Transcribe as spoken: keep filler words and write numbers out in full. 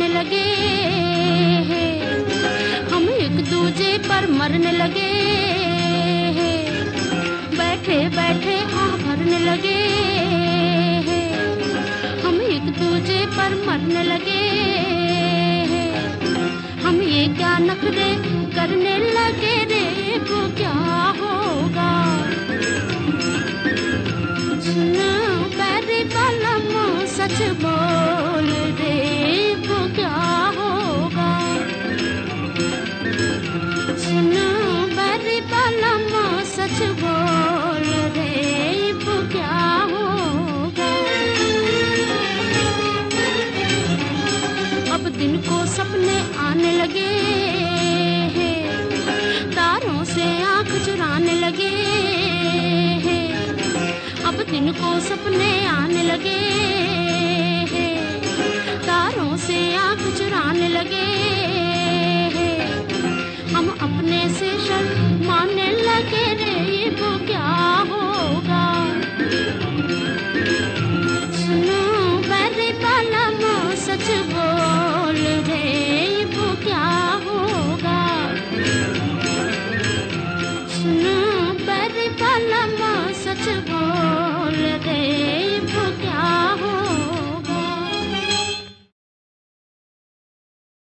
करने लगे हैं, हम एक दूजे पर मरने लगे हैं, बैठे बैठे आह भरने लगे हैं, हम एक दूजे पर मरने लगे हैं, हम ये क्या नखरे करने लगे रे, वो क्या होगा। सुनो बैरी बालम सच बोल रे, वो क्या होगा। सुनो बैरी बालम सच बोल रे, वो क्या होगा। अब दिन को सपने आने लगे हैं, तारों से आंख चुराने लगे हैं, अब दिन को सपने आने लगे हैं, तारों से आंख चुराने लगे